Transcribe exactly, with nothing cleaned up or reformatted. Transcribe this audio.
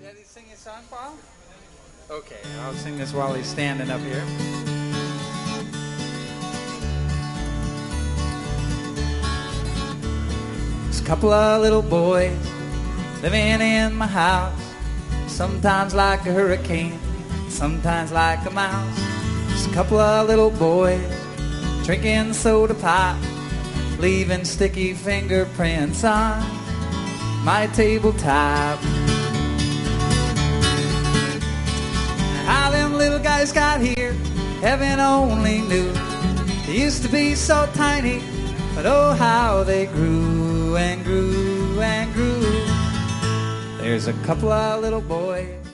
Ready to sing a song, Paul? Okay, I'll sing this while he's standing up here. There's a couple of little boys living in my house, sometimes like a hurricane, sometimes like a mouse. There's a couple of little boys drinking soda pop, leaving sticky fingerprints on my tabletop. How them little guys got here, heaven only knew. They used to be so tiny, but oh how they grew and grew and grew. There's a couple of little boys